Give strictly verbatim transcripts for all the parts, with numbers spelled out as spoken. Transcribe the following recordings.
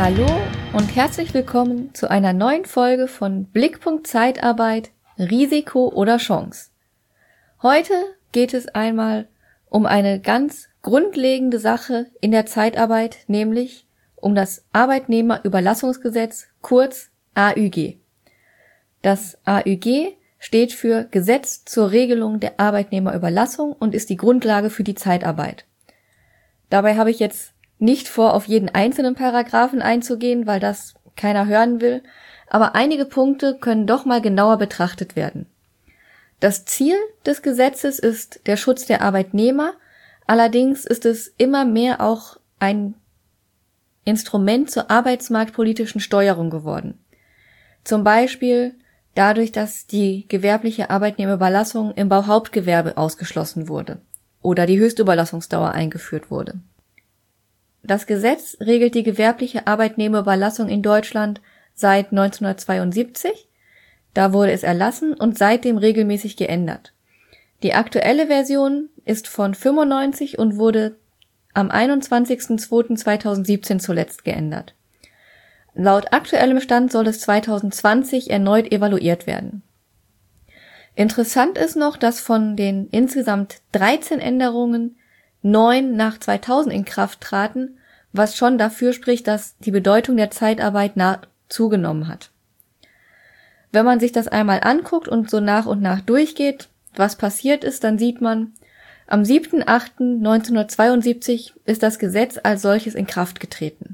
Hallo und herzlich willkommen zu einer neuen Folge von Blickpunkt Zeitarbeit, Risiko oder Chance. Heute geht es einmal um eine ganz grundlegende Sache in der Zeitarbeit, nämlich um das Arbeitnehmerüberlassungsgesetz, kurz A Ü G. Das A Ü G steht für Gesetz zur Regelung der Arbeitnehmerüberlassung und ist die Grundlage für die Zeitarbeit. Dabei habe ich jetzt nicht vor, auf jeden einzelnen Paragraphen einzugehen, weil das keiner hören will, aber einige Punkte können doch mal genauer betrachtet werden. Das Ziel des Gesetzes ist der Schutz der Arbeitnehmer, allerdings ist es immer mehr auch ein Instrument zur arbeitsmarktpolitischen Steuerung geworden. Zum Beispiel dadurch, dass die gewerbliche Arbeitnehmerüberlassung im Bauhauptgewerbe ausgeschlossen wurde oder die Höchstüberlassungsdauer eingeführt wurde. Das Gesetz regelt die gewerbliche Arbeitnehmerüberlassung in Deutschland seit neunzehnhundertzweiundsiebzig. Da wurde es erlassen und seitdem regelmäßig geändert. Die aktuelle Version ist von fünfundneunzig und wurde am einundzwanzigsten zweiten zweitausendsiebzehn zuletzt geändert. Laut aktuellem Stand soll es zweitausendzwanzig erneut evaluiert werden. Interessant ist noch, dass von den insgesamt dreizehn Änderungen neun nach zweitausend in Kraft traten, was schon dafür spricht, dass die Bedeutung der Zeitarbeit nach zugenommen hat. Wenn man sich das einmal anguckt und so nach und nach durchgeht, was passiert ist, dann sieht man, am siebten achten neunzehnhundertzweiundsiebzig ist das Gesetz als solches in Kraft getreten.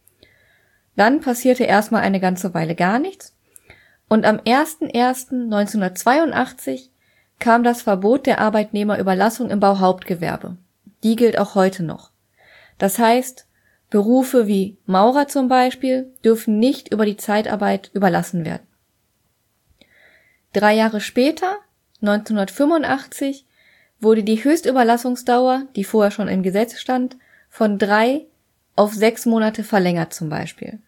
Dann passierte erstmal eine ganze Weile gar nichts und am ersten ersten neunzehnhundertzweiundachtzig kam das Verbot der Arbeitnehmerüberlassung im Bauhauptgewerbe. Die gilt auch heute noch. Das heißt, Berufe wie Maurer zum Beispiel dürfen nicht über die Zeitarbeit überlassen werden. Drei Jahre später, neunzehnhundertfünfundachtzig, wurde die Höchstüberlassungsdauer, die vorher schon im Gesetz stand, von drei auf sechs Monate verlängert zum Beispiel.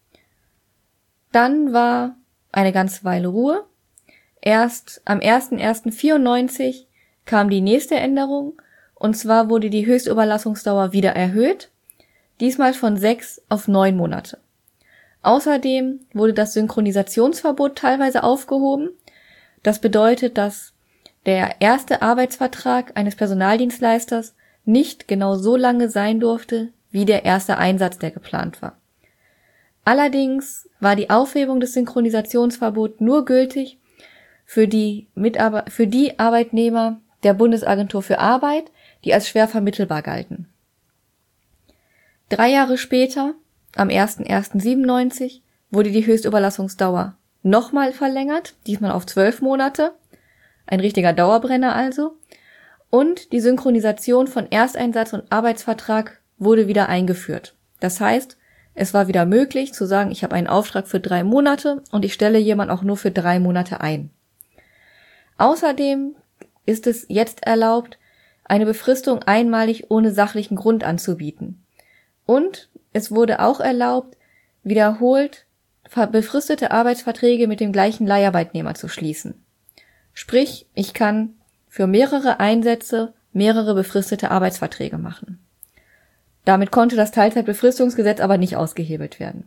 Dann war eine ganze Weile Ruhe. Erst am ersten ersten vierundneunzig kam die nächste Änderung, und zwar wurde die Höchstüberlassungsdauer wieder erhöht, diesmal von sechs auf neun Monate. Außerdem wurde das Synchronisationsverbot teilweise aufgehoben. Das bedeutet, dass der erste Arbeitsvertrag eines Personaldienstleisters nicht genau so lange sein durfte, wie der erste Einsatz, der geplant war. Allerdings war die Aufhebung des Synchronisationsverbots nur gültig für die Mitarbeiter, für die Arbeitnehmer der Bundesagentur für Arbeit, die als schwer vermittelbar galten. Drei Jahre später, am ersten ersten siebenundneunzig, wurde die Höchstüberlassungsdauer nochmal verlängert, diesmal auf zwölf Monate, ein richtiger Dauerbrenner also, und die Synchronisation von Ersteinsatz und Arbeitsvertrag wurde wieder eingeführt. Das heißt, es war wieder möglich zu sagen, ich habe einen Auftrag für drei Monate und ich stelle jemanden auch nur für drei Monate ein. Außerdem ist es jetzt erlaubt, eine Befristung einmalig ohne sachlichen Grund anzubieten. Und es wurde auch erlaubt, wiederholt befristete Arbeitsverträge mit dem gleichen Leiharbeitnehmer zu schließen. Sprich, ich kann für mehrere Einsätze mehrere befristete Arbeitsverträge machen. Damit konnte das Teilzeitbefristungsgesetz aber nicht ausgehebelt werden.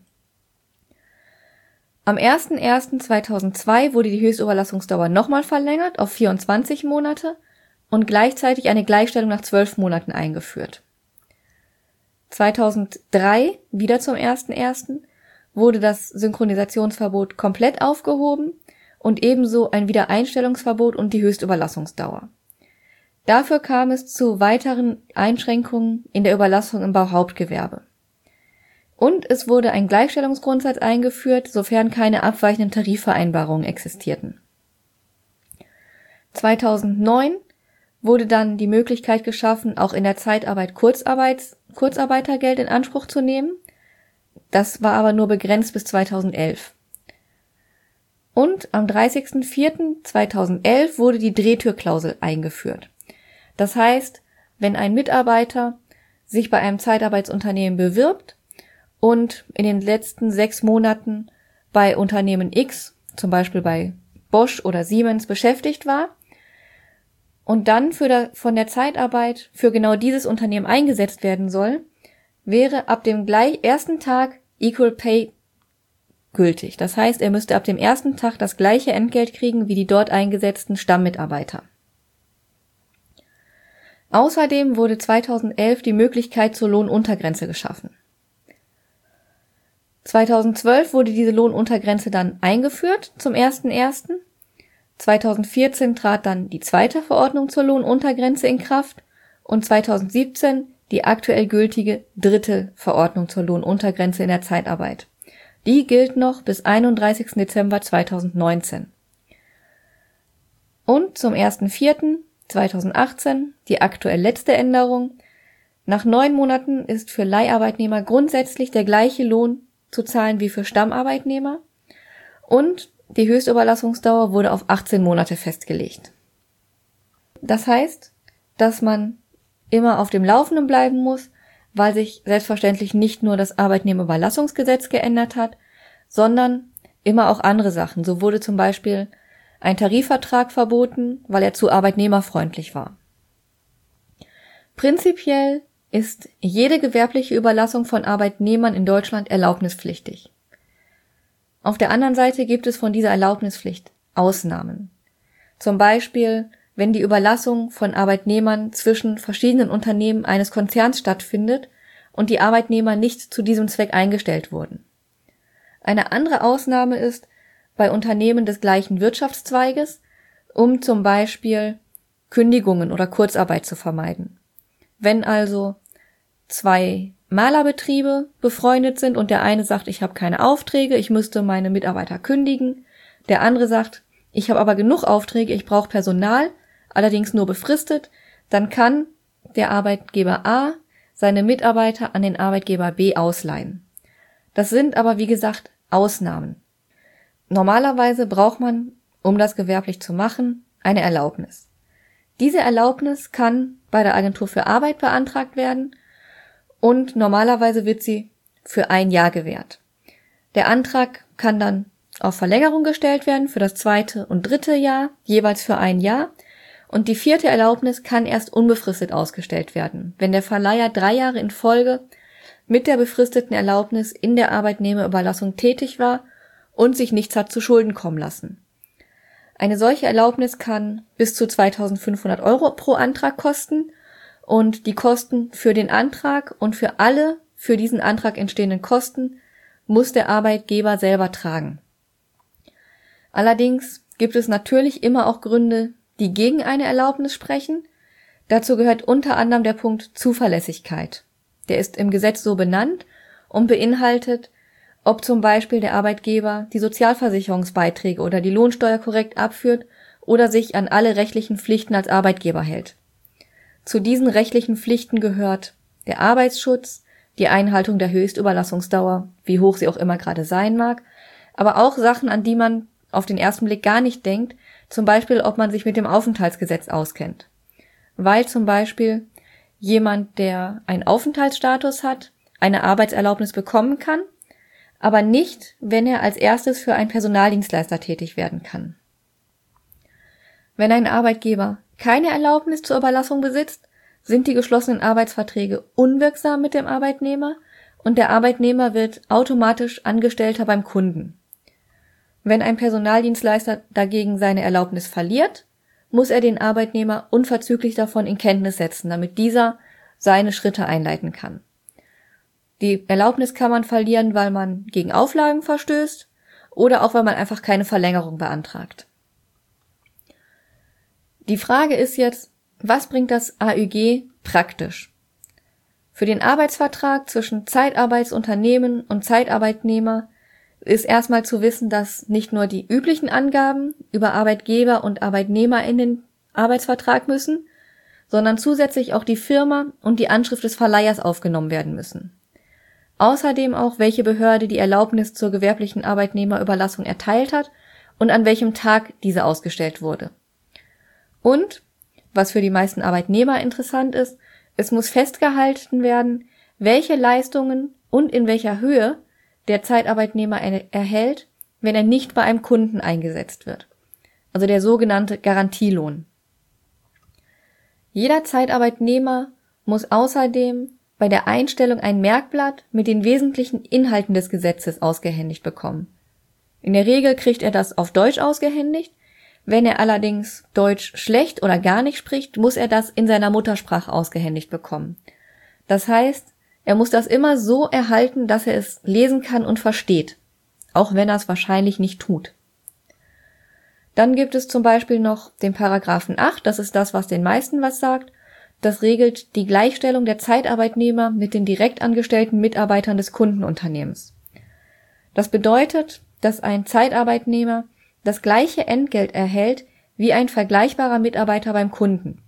Am ersten ersten zweitausendzwei wurde die Höchstüberlassungsdauer nochmal verlängert auf vierundzwanzig Monate und gleichzeitig eine Gleichstellung nach zwölf Monaten eingeführt. zweitausenddrei, wieder zum ersten ersten, wurde das Synchronisationsverbot komplett aufgehoben und ebenso ein Wiedereinstellungsverbot und die Höchstüberlassungsdauer. Dafür kam es zu weiteren Einschränkungen in der Überlassung im Bauhauptgewerbe. Und es wurde ein Gleichstellungsgrundsatz eingeführt, sofern keine abweichenden Tarifvereinbarungen existierten. zweitausendneun wurde dann die Möglichkeit geschaffen, auch in der Zeitarbeit Kurzarbeits, Kurzarbeitergeld in Anspruch zu nehmen. Das war aber nur begrenzt bis zweitausendelf. Und am dreißigsten vierten zweitausendelf wurde die Drehtürklausel eingeführt. Das heißt, wenn ein Mitarbeiter sich bei einem Zeitarbeitsunternehmen bewirbt und in den letzten sechs Monaten bei Unternehmen X, zum Beispiel bei Bosch oder Siemens, beschäftigt war und dann für der, von der Zeitarbeit für genau dieses Unternehmen eingesetzt werden soll, wäre ab dem gleich ersten Tag Equal Pay gültig. Das heißt, er müsste ab dem ersten Tag das gleiche Entgelt kriegen wie die dort eingesetzten Stammmitarbeiter. Außerdem wurde zweitausendelf die Möglichkeit zur Lohnuntergrenze geschaffen. zweitausendzwölf wurde diese Lohnuntergrenze dann eingeführt zum ersten ersten zweitausendvierzehn trat dann die zweite Verordnung zur Lohnuntergrenze in Kraft und zweitausendsiebzehn die aktuell gültige dritte Verordnung zur Lohnuntergrenze in der Zeitarbeit. Die gilt noch bis einunddreißigsten Dezember zweitausendneunzehn. Und zum ersten vierten zweitausendachtzehn die aktuell letzte Änderung. Nach neun Monaten ist für Leiharbeitnehmer grundsätzlich der gleiche Lohn zu zahlen wie für Stammarbeitnehmer und die Höchstüberlassungsdauer wurde auf achtzehn Monate festgelegt. Das heißt, dass man immer auf dem Laufenden bleiben muss, weil sich selbstverständlich nicht nur das Arbeitnehmerüberlassungsgesetz geändert hat, sondern immer auch andere Sachen. So wurde zum Beispiel ein Tarifvertrag verboten, weil er zu arbeitnehmerfreundlich war. Prinzipiell ist jede gewerbliche Überlassung von Arbeitnehmern in Deutschland erlaubnispflichtig. Auf der anderen Seite gibt es von dieser Erlaubnispflicht Ausnahmen. Zum Beispiel, wenn die Überlassung von Arbeitnehmern zwischen verschiedenen Unternehmen eines Konzerns stattfindet und die Arbeitnehmer nicht zu diesem Zweck eingestellt wurden. Eine andere Ausnahme ist bei Unternehmen des gleichen Wirtschaftszweiges, um zum Beispiel Kündigungen oder Kurzarbeit zu vermeiden. Wenn also zwei Malerbetriebe befreundet sind und der eine sagt, ich habe keine Aufträge, ich müsste meine Mitarbeiter kündigen, der andere sagt, ich habe aber genug Aufträge, ich brauche Personal, allerdings nur befristet, dann kann der Arbeitgeber A seine Mitarbeiter an den Arbeitgeber B ausleihen. Das sind aber, wie gesagt, Ausnahmen. Normalerweise braucht man, um das gewerblich zu machen, eine Erlaubnis. Diese Erlaubnis kann bei der Agentur für Arbeit beantragt werden und normalerweise wird sie für ein Jahr gewährt. Der Antrag kann dann auf Verlängerung gestellt werden für das zweite und dritte Jahr, jeweils für ein Jahr. Und die vierte Erlaubnis kann erst unbefristet ausgestellt werden, wenn der Verleiher drei Jahre in Folge mit der befristeten Erlaubnis in der Arbeitnehmerüberlassung tätig war und sich nichts hat zu Schulden kommen lassen. Eine solche Erlaubnis kann bis zu zweitausendfünfhundert Euro pro Antrag kosten und die Kosten für den Antrag und für alle für diesen Antrag entstehenden Kosten muss der Arbeitgeber selber tragen. Allerdings gibt es natürlich immer auch Gründe, die gegen eine Erlaubnis sprechen. Dazu gehört unter anderem der Punkt Zuverlässigkeit. Der ist im Gesetz so benannt und beinhaltet, ob zum Beispiel der Arbeitgeber die Sozialversicherungsbeiträge oder die Lohnsteuer korrekt abführt oder sich an alle rechtlichen Pflichten als Arbeitgeber hält. Zu diesen rechtlichen Pflichten gehört der Arbeitsschutz, die Einhaltung der Höchstüberlassungsdauer, wie hoch sie auch immer gerade sein mag, aber auch Sachen, an die man auf den ersten Blick gar nicht denkt, zum Beispiel, ob man sich mit dem Aufenthaltsgesetz auskennt. Weil zum Beispiel jemand, der einen Aufenthaltsstatus hat, eine Arbeitserlaubnis bekommen kann, aber nicht, wenn er als erstes für einen Personaldienstleister tätig werden kann. Wenn ein Arbeitgeber keine Erlaubnis zur Überlassung besitzt, sind die geschlossenen Arbeitsverträge unwirksam mit dem Arbeitnehmer und der Arbeitnehmer wird automatisch Angestellter beim Kunden. Wenn ein Personaldienstleister dagegen seine Erlaubnis verliert, muss er den Arbeitnehmer unverzüglich davon in Kenntnis setzen, damit dieser seine Schritte einleiten kann. Die Erlaubnis kann man verlieren, weil man gegen Auflagen verstößt oder auch weil man einfach keine Verlängerung beantragt. Die Frage ist jetzt, was bringt das A Ü G praktisch? Für den Arbeitsvertrag zwischen Zeitarbeitsunternehmen und Zeitarbeitnehmer ist erstmal zu wissen, dass nicht nur die üblichen Angaben über Arbeitgeber und Arbeitnehmer in den Arbeitsvertrag müssen, sondern zusätzlich auch die Firma und die Anschrift des Verleihers aufgenommen werden müssen. Außerdem auch, welche Behörde die Erlaubnis zur gewerblichen Arbeitnehmerüberlassung erteilt hat und an welchem Tag diese ausgestellt wurde. Und, was für die meisten Arbeitnehmer interessant ist, es muss festgehalten werden, welche Leistungen und in welcher Höhe der Zeitarbeitnehmer erhält, wenn er nicht bei einem Kunden eingesetzt wird. Also der sogenannte Garantielohn. Jeder Zeitarbeitnehmer muss außerdem bei der Einstellung ein Merkblatt mit den wesentlichen Inhalten des Gesetzes ausgehändigt bekommen. In der Regel kriegt er das auf Deutsch ausgehändigt. Wenn er allerdings Deutsch schlecht oder gar nicht spricht, muss er das in seiner Muttersprache ausgehändigt bekommen. Das heißt, er muss das immer so erhalten, dass er es lesen kann und versteht, auch wenn er es wahrscheinlich nicht tut. Dann gibt es zum Beispiel noch den Paragraphen acht, das ist das, was den meisten was sagt. Das regelt die Gleichstellung der Zeitarbeitnehmer mit den direkt angestellten Mitarbeitern des Kundenunternehmens. Das bedeutet, dass ein Zeitarbeitnehmer das gleiche Entgelt erhält wie ein vergleichbarer Mitarbeiter beim Kunden.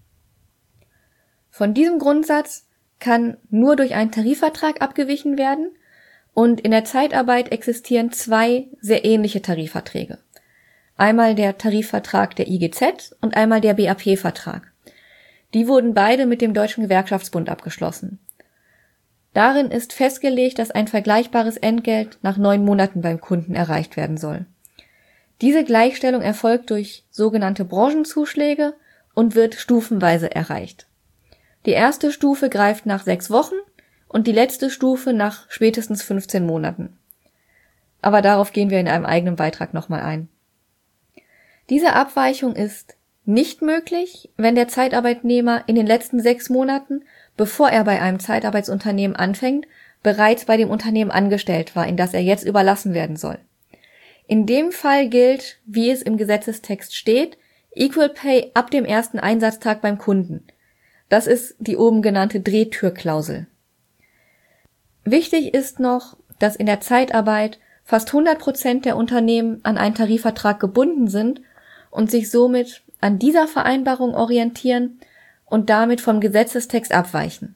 Von diesem Grundsatz kann nur durch einen Tarifvertrag abgewichen werden und in der Zeitarbeit existieren zwei sehr ähnliche Tarifverträge. Einmal der Tarifvertrag der I G Z und einmal der B A P-Vertrag. Die wurden beide mit dem Deutschen Gewerkschaftsbund abgeschlossen. Darin ist festgelegt, dass ein vergleichbares Entgelt nach neun Monaten beim Kunden erreicht werden soll. Diese Gleichstellung erfolgt durch sogenannte Branchenzuschläge und wird stufenweise erreicht. Die erste Stufe greift nach sechs Wochen und die letzte Stufe nach spätestens fünfzehn Monaten. Aber darauf gehen wir in einem eigenen Beitrag nochmal ein. Diese Abweichung ist nicht möglich, wenn der Zeitarbeitnehmer in den letzten sechs Monaten, bevor er bei einem Zeitarbeitsunternehmen anfängt, bereits bei dem Unternehmen angestellt war, in das er jetzt überlassen werden soll. In dem Fall gilt, wie es im Gesetzestext steht, Equal Pay ab dem ersten Einsatztag beim Kunden. Das ist die oben genannte Drehtürklausel. Wichtig ist noch, dass in der Zeitarbeit fast hundert Prozent der Unternehmen an einen Tarifvertrag gebunden sind und sich somit an dieser Vereinbarung orientieren und damit vom Gesetzestext abweichen.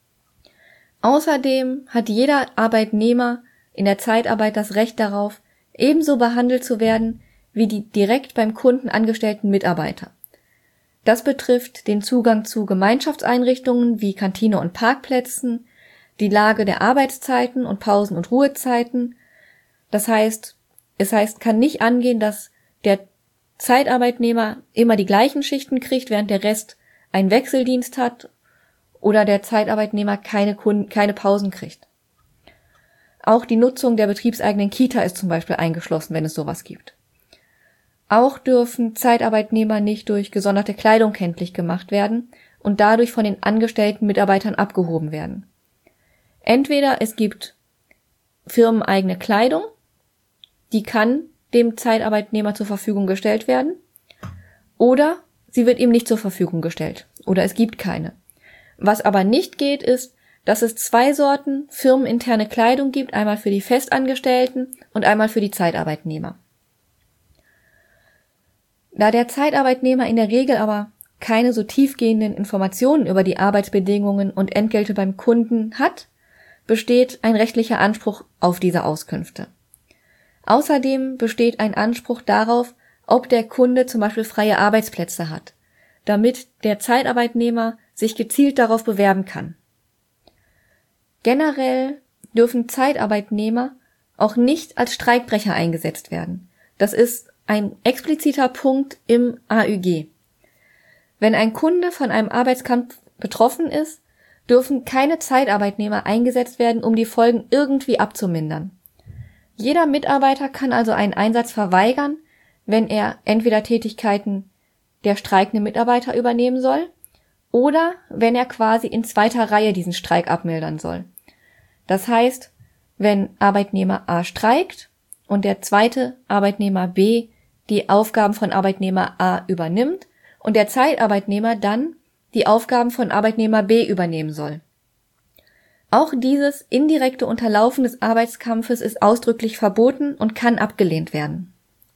Außerdem hat jeder Arbeitnehmer in der Zeitarbeit das Recht darauf, ebenso behandelt zu werden wie die direkt beim Kunden angestellten Mitarbeiter. Das betrifft den Zugang zu Gemeinschaftseinrichtungen wie Kantine und Parkplätzen, die Lage der Arbeitszeiten und Pausen- und Ruhezeiten. Das heißt, es heißt, kann nicht angehen, dass der Zeitarbeitnehmer immer die gleichen Schichten kriegt, während der Rest einen Wechseldienst hat oder der Zeitarbeitnehmer keine Kunden, keine Pausen kriegt. Auch die Nutzung der betriebseigenen Kita ist zum Beispiel eingeschlossen, wenn es sowas gibt. Auch dürfen Zeitarbeitnehmer nicht durch gesonderte Kleidung kenntlich gemacht werden und dadurch von den angestellten Mitarbeitern abgehoben werden. Entweder es gibt firmeneigene Kleidung, die kann dem Zeitarbeitnehmer zur Verfügung gestellt werden, oder sie wird ihm nicht zur Verfügung gestellt, oder es gibt keine. Was aber nicht geht, ist, dass es zwei Sorten firmeninterne Kleidung gibt, einmal für die Festangestellten und einmal für die Zeitarbeitnehmer. Da der Zeitarbeitnehmer in der Regel aber keine so tiefgehenden Informationen über die Arbeitsbedingungen und Entgelte beim Kunden hat, besteht ein rechtlicher Anspruch auf diese Auskünfte. Außerdem besteht ein Anspruch darauf, ob der Kunde zum Beispiel freie Arbeitsplätze hat, damit der Zeitarbeitnehmer sich gezielt darauf bewerben kann. Generell dürfen Zeitarbeitnehmer auch nicht als Streikbrecher eingesetzt werden. Das ist ein expliziter Punkt im A Ü G. Wenn ein Kunde von einem Arbeitskampf betroffen ist, dürfen keine Zeitarbeitnehmer eingesetzt werden, um die Folgen irgendwie abzumindern. Jeder Mitarbeiter kann also einen Einsatz verweigern, wenn er entweder Tätigkeiten der streikende Mitarbeiter übernehmen soll oder wenn er quasi in zweiter Reihe diesen Streik abmildern soll. Das heißt, wenn Arbeitnehmer A streikt und der zweite Arbeitnehmer B die Aufgaben von Arbeitnehmer A übernimmt und der Zeitarbeitnehmer dann die Aufgaben von Arbeitnehmer B übernehmen soll. Auch dieses indirekte Unterlaufen des Arbeitskampfes ist ausdrücklich verboten und kann abgelehnt werden.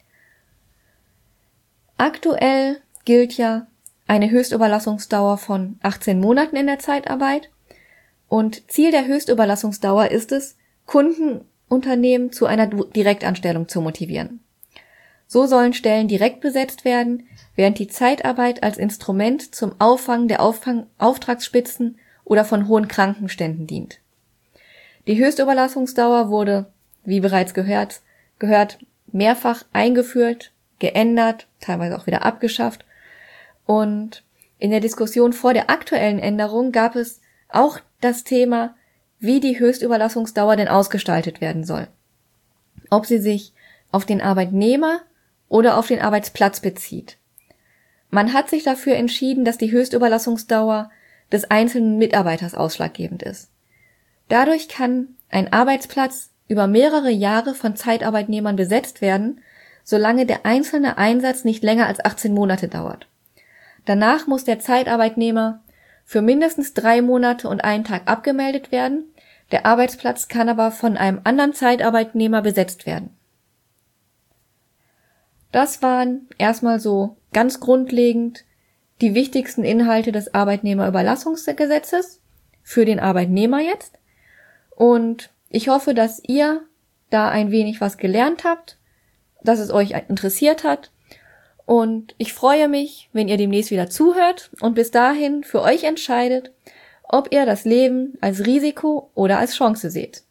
Aktuell gilt ja eine Höchstüberlassungsdauer von achtzehn Monaten in der Zeitarbeit und Ziel der Höchstüberlassungsdauer ist es, Kundenunternehmen zu einer Direktanstellung zu motivieren. So sollen Stellen direkt besetzt werden, während die Zeitarbeit als Instrument zum Auffangen der Auffang- Auftragsspitzen oder von hohen Krankenständen dient. Die Höchstüberlassungsdauer wurde, wie bereits gehört, gehört mehrfach eingeführt, geändert, teilweise auch wieder abgeschafft. Und in der Diskussion vor der aktuellen Änderung gab es auch das Thema, wie die Höchstüberlassungsdauer denn ausgestaltet werden soll. Ob sie sich auf den Arbeitnehmer oder auf den Arbeitsplatz bezieht. Man hat sich dafür entschieden, dass die Höchstüberlassungsdauer des einzelnen Mitarbeiters ausschlaggebend ist. Dadurch kann ein Arbeitsplatz über mehrere Jahre von Zeitarbeitnehmern besetzt werden, solange der einzelne Einsatz nicht länger als achtzehn Monate dauert. Danach muss der Zeitarbeitnehmer für mindestens drei Monate und einen Tag abgemeldet werden, der Arbeitsplatz kann aber von einem anderen Zeitarbeitnehmer besetzt werden. Das waren erstmal so ganz grundlegend die wichtigsten Inhalte des Arbeitnehmerüberlassungsgesetzes für den Arbeitnehmer jetzt. Und ich hoffe, dass ihr da ein wenig was gelernt habt, dass es euch interessiert hat. Und ich freue mich, wenn ihr demnächst wieder zuhört und bis dahin für euch entscheidet, ob ihr das Leben als Risiko oder als Chance seht.